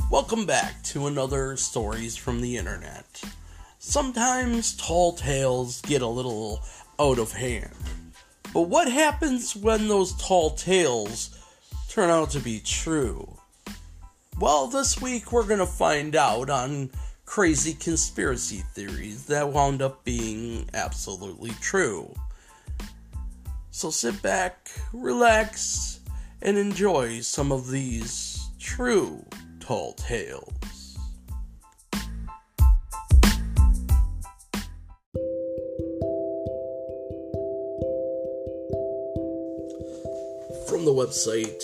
Welcome back to another Stories from the Internet. Sometimes tall tales get a little out of hand. But what happens when those tall tales turn out to be true? Well, this week we're going to find out on crazy conspiracy theories that wound up being absolutely true. So sit back, relax, and enjoy some of these true tall tales. From the website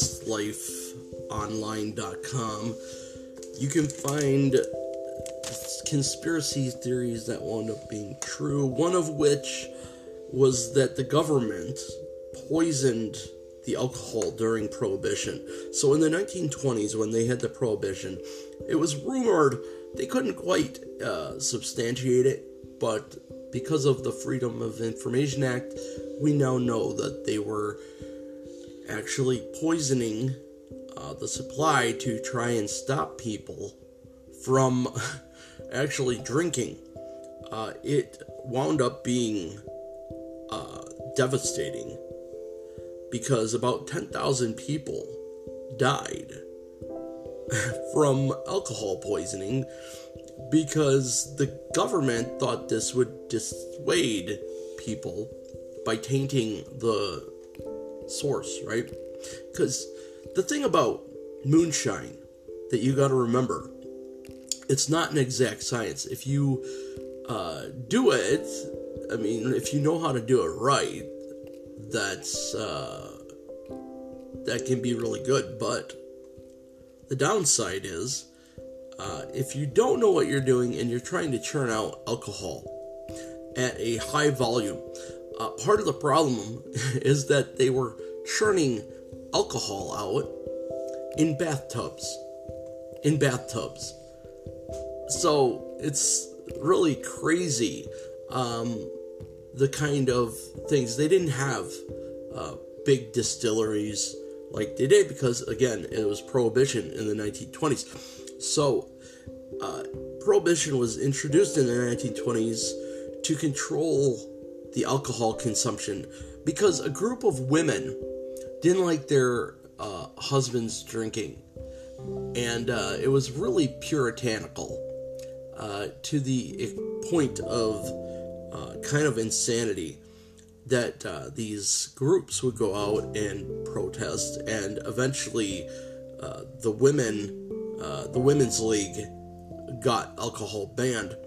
bestlifeonline.com, you can find conspiracy theories that wound up being true, one of which was that the government poisoned the alcohol during Prohibition. So in the 1920s, when they had the Prohibition, it was rumored, they couldn't quite substantiate it, but because of the Freedom of Information Act, we now know that they were actually poisoning the supply to try and stop people from actually drinking. It wound up being devastating because about 10,000 people died from alcohol poisoning because the government thought this would dissuade people by tainting the source, right? Because the thing about moonshine that you got to remember, it's not an exact science. If you do it, I mean, if you know how to do it right, that can be really good. But the downside is, if you don't know what you're doing and you're trying to churn out alcohol at a high volume, part of the problem is that they were churning alcohol out in bathtubs. So it's really crazy, the kind of things. They didn't have big distilleries like they did because, again, it was Prohibition in the 1920s. So Prohibition was introduced in the 1920s to control the alcohol consumption because a group of women didn't like their husbands drinking. And it was really puritanical to the point of kind of insanity that these groups would go out and protest, and eventually the Women's League got alcohol banned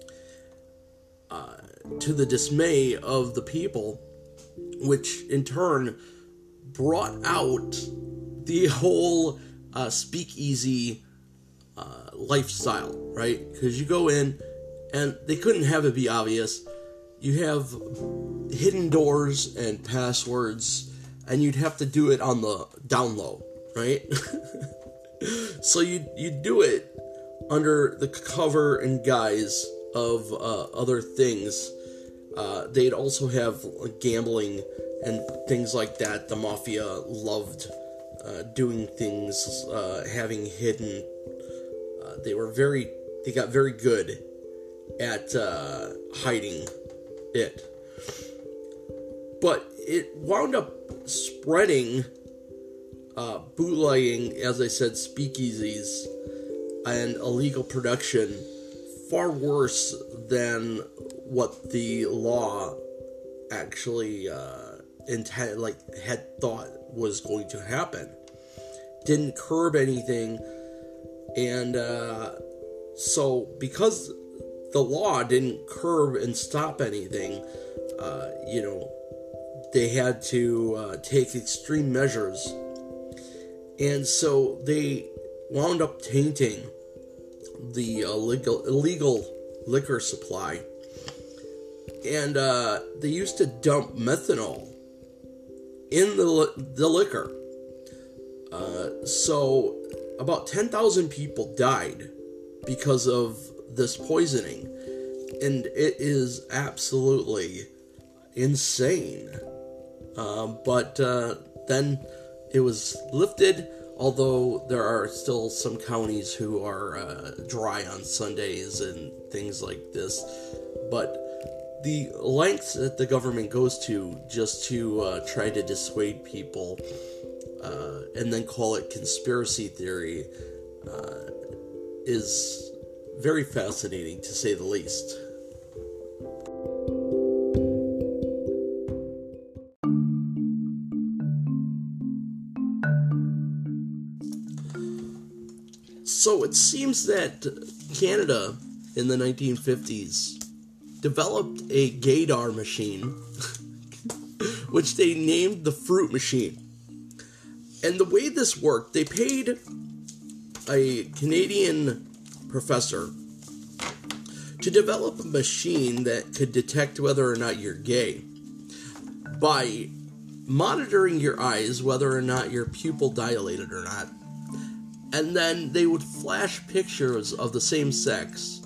to the dismay of the people, which in turn brought out the whole speakeasy lifestyle, right? Because you go in, and they couldn't have it be obvious. You have hidden doors and passwords, and you'd have to do it on the down low, right? So you do it under the cover and guise of other things. They'd also have gambling and things like that. The mafia loved doing things, having hidden. They got very good at hiding it. But it wound up spreading, bootlegging, as I said, speakeasies, and illegal production far worse than what the law actually had thought was going to happen. Didn't curb anything, and so because the law didn't curb and stop anything, they had to take extreme measures, and so they wound up tainting the illegal liquor supply, and they used to dump methanol in the liquor. So about 10,000 people died because of this poisoning, and it is absolutely insane. But then it was lifted. although there are still some counties who are dry on Sundays and things like this. But the lengths that the government goes to just to try to dissuade people and then call it conspiracy theory is very fascinating, to say the least. So it seems that Canada in the 1950s developed a gaydar machine, which they named the fruit machine. And the way this worked, they paid a Canadian professor to develop a machine that could detect whether or not you're gay by monitoring your eyes, whether or not your pupil dilated or not. And then they would flash pictures of the same sex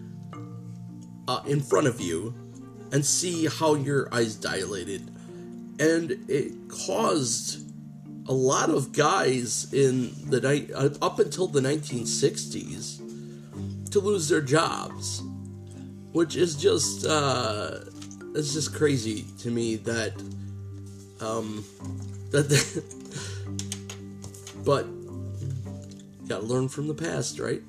in front of you and see how your eyes dilated. And it caused a lot of guys in the up until the 1960s to lose their jobs, which is just it's just crazy to me that but gotta learn from the past, right?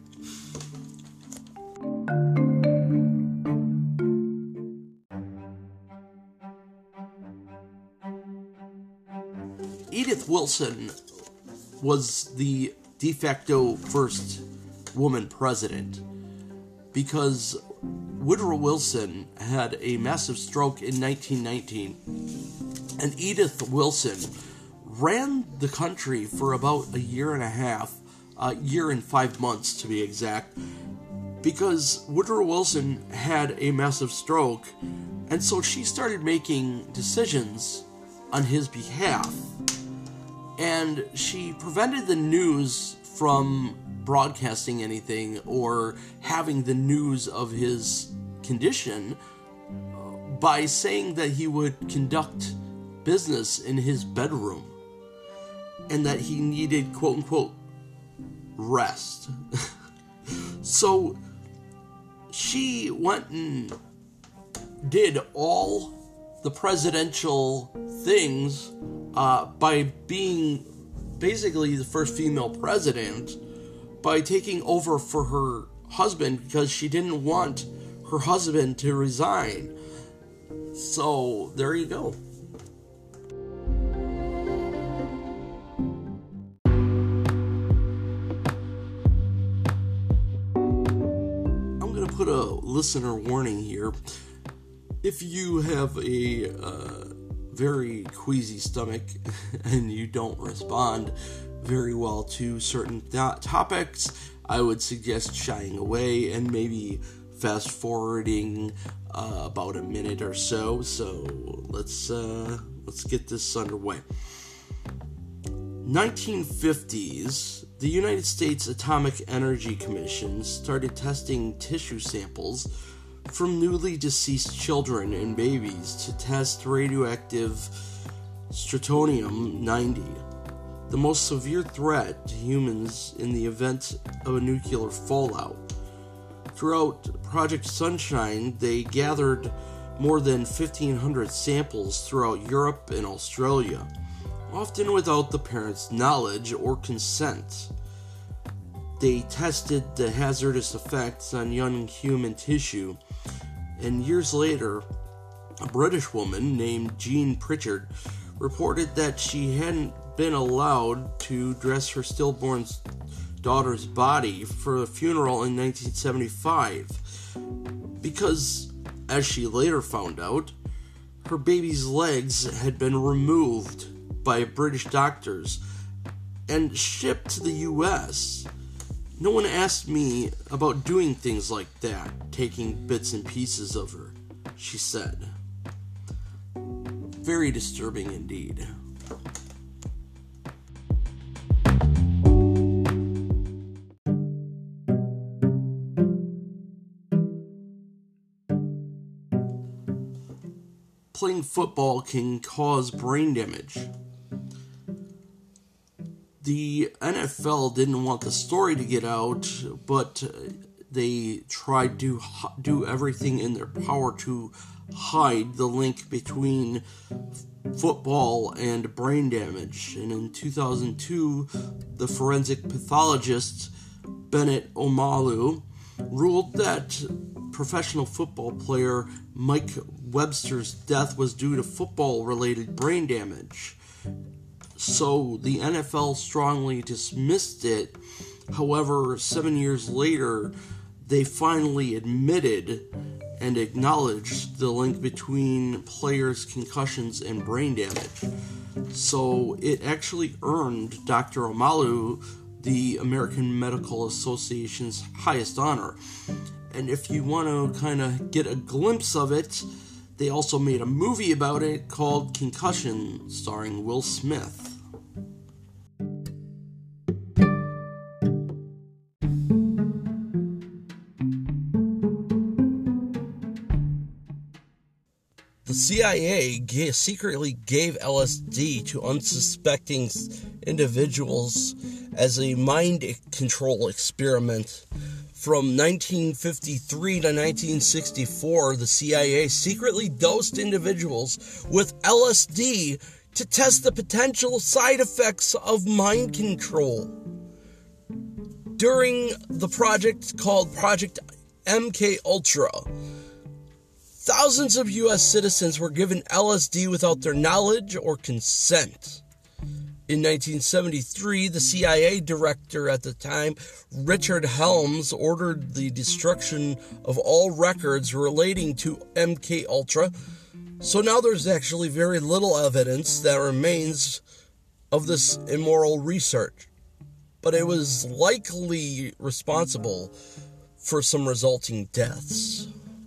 Edith Wilson was the de facto first woman president because Woodrow Wilson had a massive stroke in 1919, and Edith Wilson ran the country for about a year and a half, year and 5 months to be exact, because Woodrow Wilson had a massive stroke, and so she started making decisions on his behalf. And she prevented the news from broadcasting anything or having the news of his condition by saying that he would conduct business in his bedroom and that he needed, quote-unquote, rest. So she went and did all the presidential things by being basically the first female president, by taking over for her husband because she didn't want her husband to resign. So there you go. I'm going to put a listener warning here. If you have a very queasy stomach and you don't respond very well to certain topics, I would suggest shying away and maybe fast forwarding about a minute or so. So let's get this underway. 1950s, the United States Atomic Energy Commission started testing tissue samples from newly deceased children and babies to test radioactive strontium-90, the most severe threat to humans in the event of a nuclear fallout. Throughout Project Sunshine, they gathered more than 1,500 samples throughout Europe and Australia, often without the parents' knowledge or consent. They tested the hazardous effects on young human tissue, and years later, a British woman named Jean Pritchard reported that she hadn't been allowed to dress her stillborn daughter's body for a funeral in 1975 because, as she later found out, her baby's legs had been removed by British doctors and shipped to the US. No one asked me about doing things like that, taking bits and pieces of her, she said. Very disturbing indeed. Playing football can cause brain damage. the NFL didn't want the story to get out, but they tried to do everything in their power to hide the link between football and brain damage. And in 2002, the forensic pathologist Bennet Omalu ruled that professional football player Mike Webster's death was due to football-related brain damage. So the NFL strongly dismissed it. However, 7 years later, they finally admitted and acknowledged the link between players' concussions and brain damage. So it actually earned Dr. Omalu the American Medical Association's highest honor. And if you want to kind of get a glimpse of it, they also made a movie about it called Concussion, starring Will Smith. The CIA secretly gave LSD to unsuspecting individuals as a mind control experiment. From 1953 to 1964, the CIA secretly dosed individuals with LSD to test the potential side effects of mind control. During the project called Project MKUltra, thousands of U.S. citizens were given LSD without their knowledge or consent. In 1973, the CIA director at the time, Richard Helms, ordered the destruction of all records relating to MKUltra. So now there's actually very little evidence that remains of this immoral research. But it was likely responsible for some resulting deaths.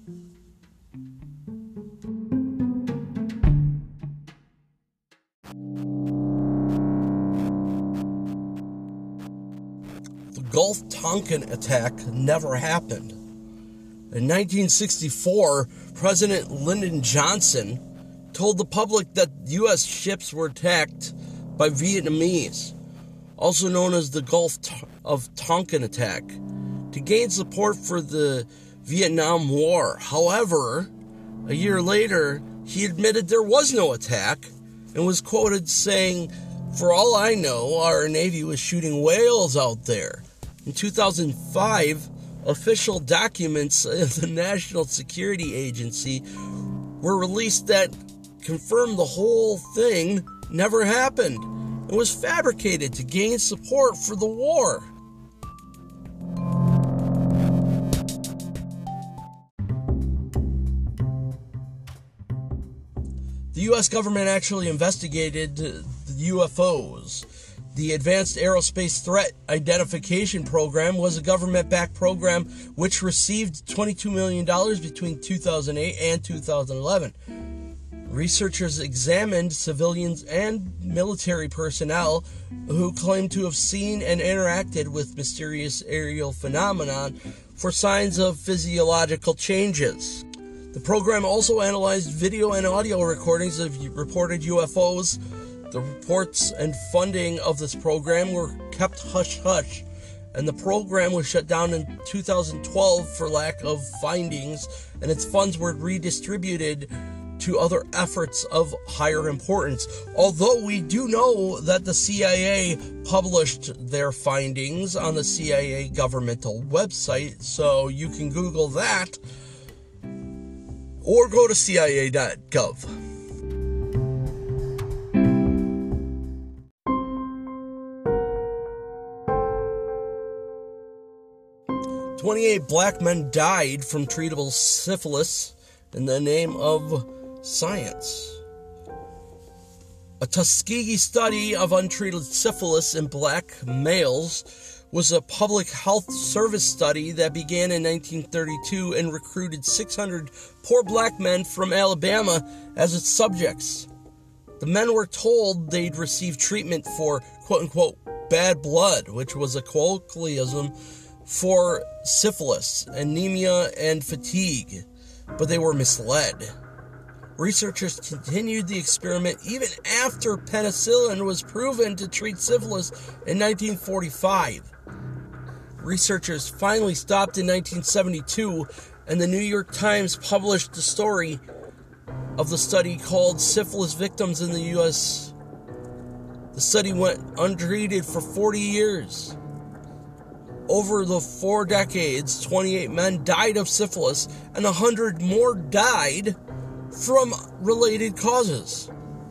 Gulf Tonkin attack never happened. In 1964, President Lyndon Johnson told the public that U.S. ships were attacked by Vietnamese, also known as the Gulf of Tonkin attack, to gain support for the Vietnam War. However, a year later, he admitted there was no attack and was quoted saying, "For all I know, our Navy was shooting whales out there." In 2005, official documents of the National Security Agency were released that confirmed the whole thing never happened and was fabricated to gain support for the war. The U.S. government actually investigated the UFOs. The Advanced Aerospace Threat Identification Program was a government-backed program which received $22 million between 2008 and 2011. Researchers examined civilians and military personnel who claimed to have seen and interacted with mysterious aerial phenomenon for signs of physiological changes. The program also analyzed video and audio recordings of reported UFOs. The reports and funding of this program were kept hush-hush, and the program was shut down in 2012 for lack of findings, and its funds were redistributed to other efforts of higher importance. Although we do know that the CIA published their findings on the CIA governmental website, so you can Google that, or go to CIA.gov. 28 black men died from treatable syphilis in the name of science. A Tuskegee study of untreated syphilis in black males was a public health service study that began in 1932 and recruited 600 poor black men from Alabama as its subjects. The men were told they'd receive treatment for quote-unquote bad blood, which was a colloquialism for syphilis, anemia, and fatigue, but they were misled. Researchers continued the experiment even after penicillin was proven to treat syphilis in 1945. Researchers finally stopped in 1972, and the New York Times published the story of the study called Syphilis Victims in the U.S. The study went untreated for 40 years. Over the 4 decades, 28 men died of syphilis, and 100 more died from related causes.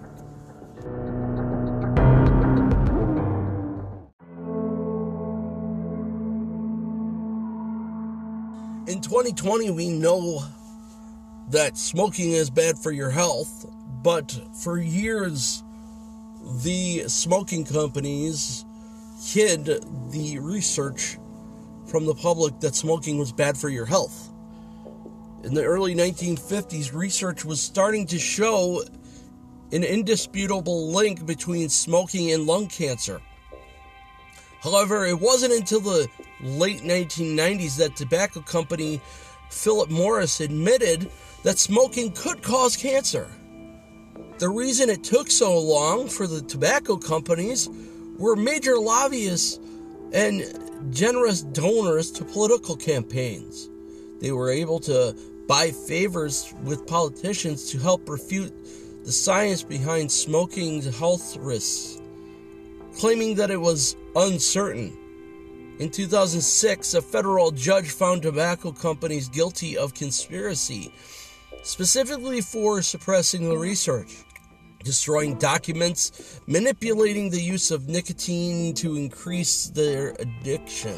In 2020, we know that smoking is bad for your health, but for years, the smoking companies hid the research from the public that smoking was bad for your health. In the early 1950s, research was starting to show an indisputable link between smoking and lung cancer. However, it wasn't until the late 1990s that tobacco company Philip Morris admitted that smoking could cause cancer. The reason it took so long for the tobacco companies were major lobbyists and generous donors to political campaigns. They were able to buy favors with politicians to help refute the science behind smoking's health risks, claiming that it was uncertain. In 2006, a federal judge found tobacco companies guilty of conspiracy, specifically for suppressing the research, destroying documents, manipulating the use of nicotine to increase their addiction.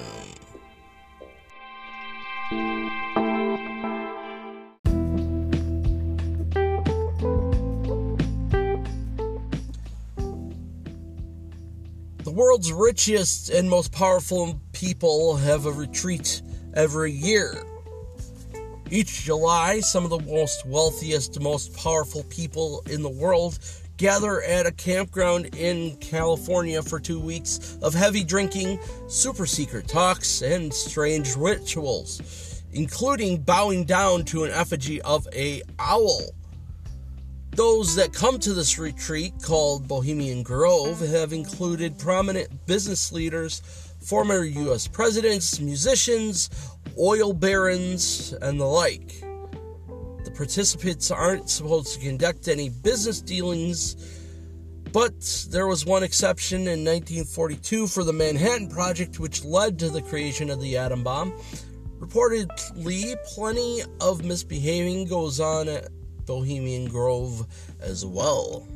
The world's richest and most powerful people have a retreat every year. Each July, some of the most wealthiest, most powerful people in the world gather at a campground in California for 2 weeks of heavy drinking, super secret talks, and strange rituals, including bowing down to an effigy of an owl. Those that come to this retreat, called Bohemian Grove, have included prominent business leaders, former U.S. presidents, musicians, oil barons, and the like. The participants aren't supposed to conduct any business dealings, but there was one exception in 1942 for the Manhattan Project, which led to the creation of the atom bomb. Reportedly, plenty of misbehaving goes on at Bohemian Grove as well.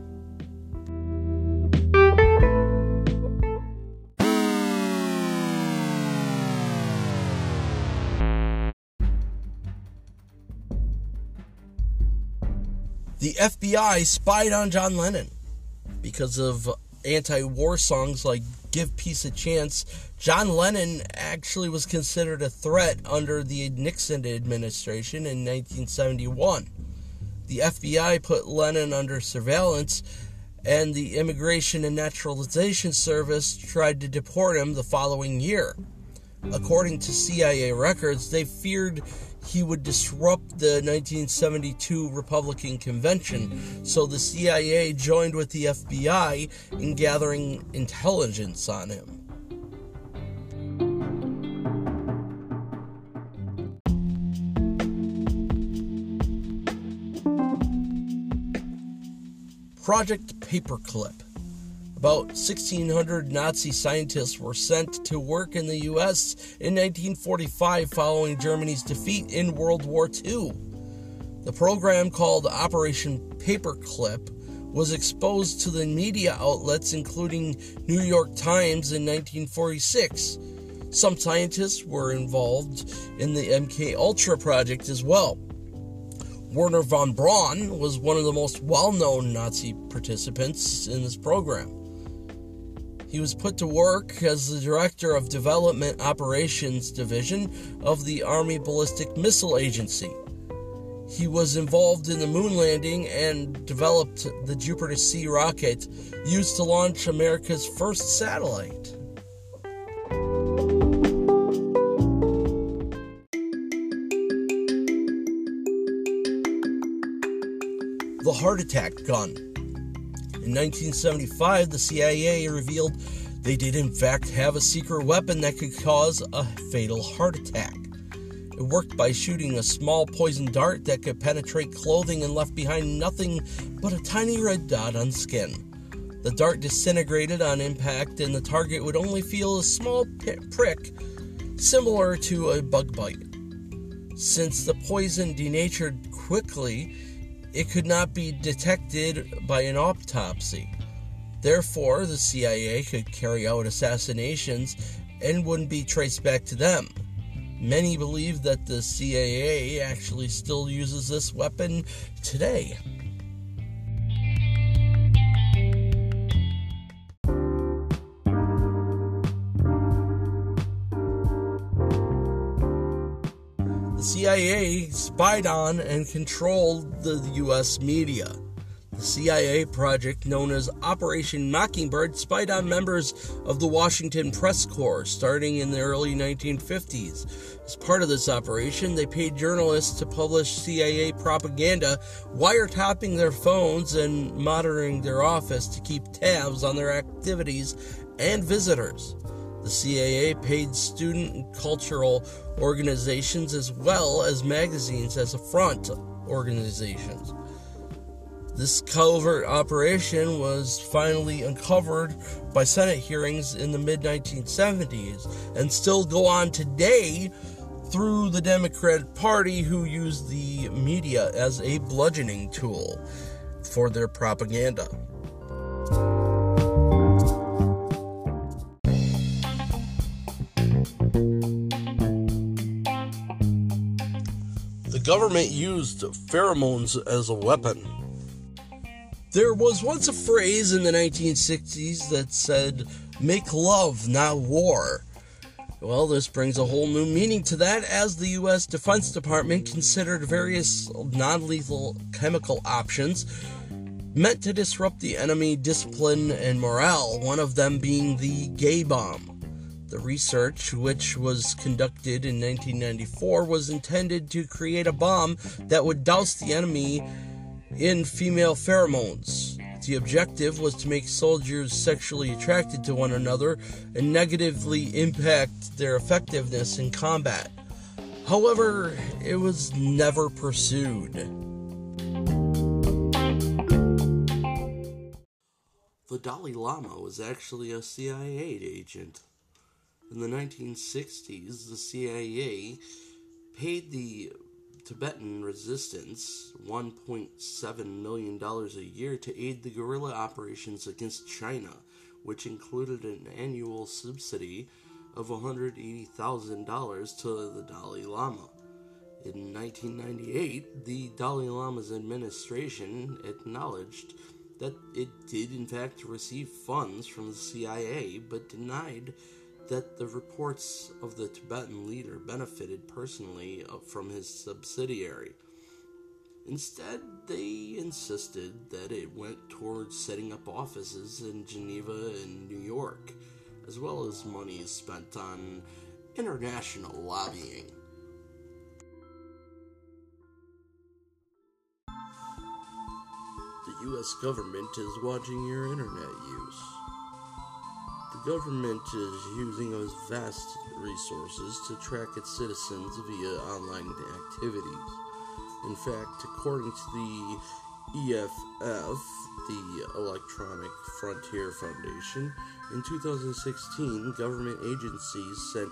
The FBI spied on John Lennon. Because of anti-war songs like Give Peace a Chance, John Lennon actually was considered a threat under the Nixon administration in 1971. The FBI put Lennon under surveillance, and the Immigration and Naturalization Service tried to deport him the following year. According to CIA records, they feared he would disrupt the 1972 Republican Convention, so the CIA joined with the FBI in gathering intelligence on him. Project Paperclip. About 1,600 Nazi scientists were sent to work in the U.S. in 1945 following Germany's defeat in World War II. The program, called Operation Paperclip, was exposed to the media outlets including New York Times in 1946. Some scientists were involved in the MK Ultra project as well. Werner von Braun was one of the most well-known Nazi participants in this program. He was put to work as the director of Development Operations Division of the Army Ballistic Missile Agency. He was involved in the moon landing and developed the Jupiter-C rocket used to launch America's first satellite. heart attack gun. In 1975, the CIA revealed they did in fact have a secret weapon that could cause a fatal heart attack. It worked by shooting a small poison dart that could penetrate clothing and left behind nothing but a tiny red dot on skin. The dart disintegrated on impact, and the target would only feel a small prick, similar to a bug bite. Since the poison denatured quickly, it could not be detected by an autopsy. Therefore, the CIA could carry out assassinations and wouldn't be traced back to them. Many believe that the CIA actually still uses this weapon today. The CIA spied on and controlled the U.S. media. The CIA project known as Operation Mockingbird spied on members of the Washington Press Corps starting in the early 1950s. As part of this operation, they paid journalists to publish CIA propaganda, wiretapping their phones and monitoring their office to keep tabs on their activities and visitors. The CIA paid student and cultural organizations as well as magazines as front organizations. This covert operation was finally uncovered by Senate hearings in the mid-1970s and still go on today through the Democratic Party, who use the media as a bludgeoning tool for their propaganda. The government used pheromones as a weapon. There was once a phrase in the 1960s that said, "Make love, not war." Well, this brings a whole new meaning to that, as the U.S. Defense Department considered various non-lethal chemical options meant to disrupt the enemy discipline and morale, one of them being the gay bomb. The research, which was conducted in 1994, was intended to create a bomb that would douse the enemy in female pheromones. The objective was to make soldiers sexually attracted to one another and negatively impact their effectiveness in combat. However, it was never pursued. The Dalai Lama was actually a CIA agent. In the 1960s, the CIA paid the Tibetan resistance $1.7 million a year to aid the guerrilla operations against China, which included an annual subsidy of $180,000 to the Dalai Lama. In 1998, the Dalai Lama's administration acknowledged that it did in fact receive funds from the CIA, but denied that the reports of the Tibetan leader benefited personally from his subsidiary. Instead, they insisted that it went towards setting up offices in Geneva and New York, as well as money spent on international lobbying. The U.S. government is watching your internet use. The government is using its vast resources to track its citizens via online activities. In fact, according to the EFF, the Electronic Frontier Foundation, in 2016, government agencies sent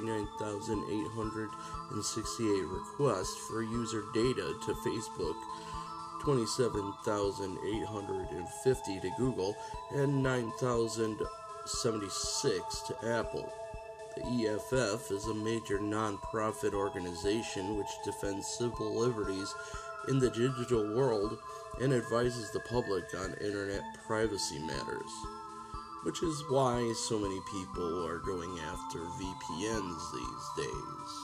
49,868 requests for user data to Facebook, 27,850 to Google, and 9,076 to Apple. The EFF is a major non-profit organization which defends civil liberties in the digital world and advises the public on internet privacy matters, which is why so many people are going after VPNs these days.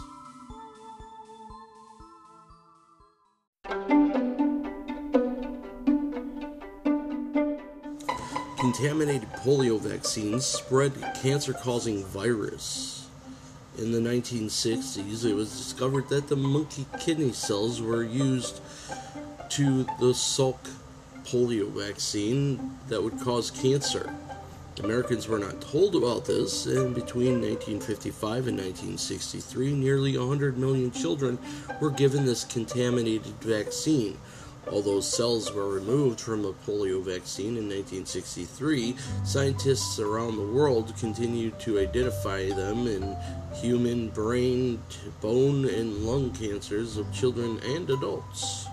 Contaminated polio vaccines spread cancer-causing virus. In the 1960s, it was discovered that the monkey kidney cells were used to the Salk polio vaccine that would cause cancer. Americans were not told about this, and between 1955 and 1963, nearly 100 million children were given this contaminated vaccine. Although cells were removed from a polio vaccine in 1963, scientists around the world continued to identify them in human brain, bone, and lung cancers of children and adults.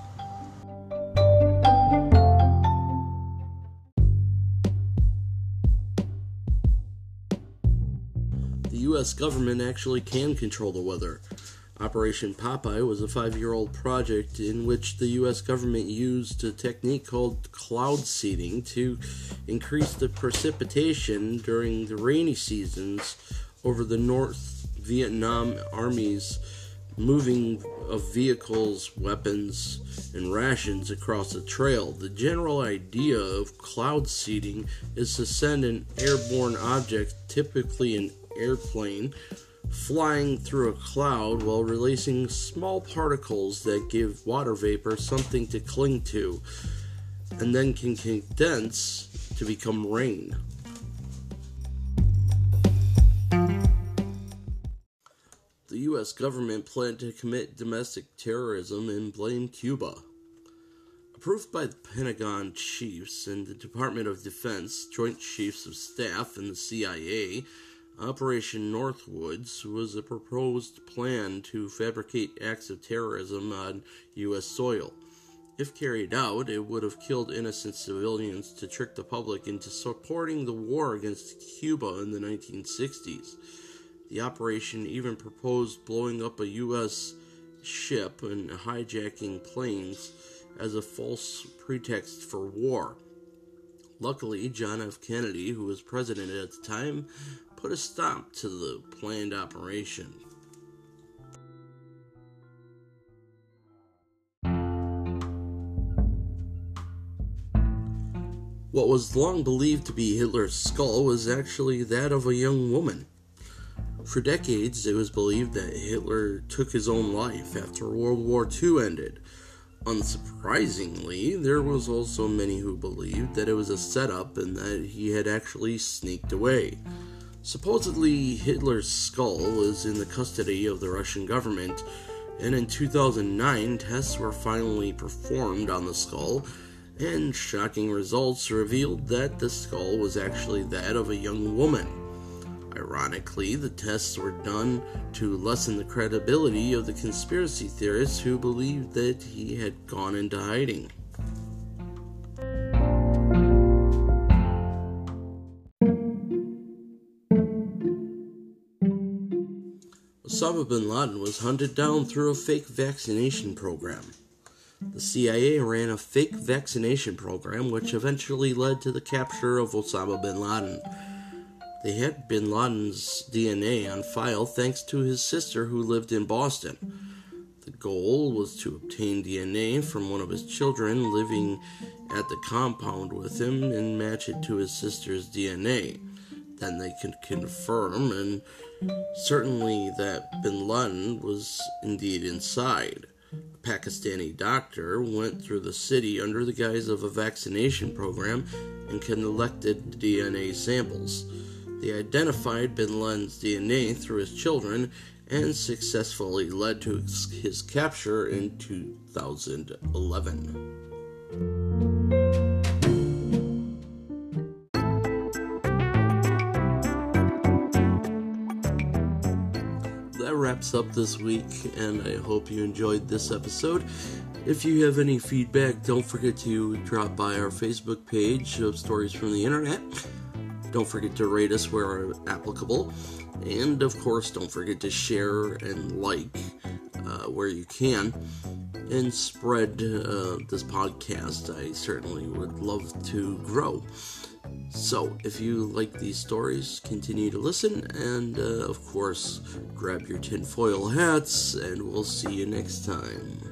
The U.S. government actually can control the weather. Operation Popeye was a 5-year-old project in which the U.S. government used a technique called cloud seeding to increase the precipitation during the rainy seasons over the North Vietnam Army's moving of vehicles, weapons, and rations across the trail. The general idea of cloud seeding is to send an airborne object, typically an airplane, flying through a cloud while releasing small particles that give water vapor something to cling to, and then can condense to become rain. The U.S. government planned to commit domestic terrorism and blame Cuba. Approved by the Pentagon chiefs and the Department of Defense, Joint Chiefs of Staff, and the CIA, Operation Northwoods was a proposed plan to fabricate acts of terrorism on U.S. soil. If carried out, it would have killed innocent civilians to trick the public into supporting the war against Cuba in the 1960s. The operation even proposed blowing up a U.S. ship and hijacking planes as a false pretext for war. Luckily, John F. Kennedy, who was president at the time, put a stop to the planned operation. What was long believed to be Hitler's skull was actually that of a young woman. For decades, it was believed that Hitler took his own life after World War II ended. Unsurprisingly, there was also many who believed that it was a setup and that he had actually sneaked away. Supposedly, Hitler's skull was in the custody of the Russian government, and in 2009, tests were finally performed on the skull, and shocking results revealed that the skull was actually that of a young woman. Ironically, the tests were done to lessen the credibility of the conspiracy theorists who believed that he had gone into hiding. Osama bin Laden was hunted down through a fake vaccination program. The CIA ran a fake vaccination program which eventually led to the capture of Osama bin Laden. They had bin Laden's DNA on file thanks to his sister who lived in Boston. The goal was to obtain DNA from one of his children living at the compound with him and match it to his sister's DNA. Then they could confirm and certainly that bin Laden was indeed inside. A Pakistani doctor went through the city under the guise of a vaccination program and collected DNA samples. They identified bin Laden's DNA through his children and successfully led to his capture in 2011. That wraps up this week, and I hope you enjoyed this episode. If you have any feedback, don't forget to drop by our Facebook page of Stories from the Internet. Don't forget to rate us where applicable. And, of course, don't forget to share and like where you can. And spread this podcast. I certainly would love to grow. So, if you like these stories, continue to listen. And, of course, grab your tinfoil hats. And we'll see you next time.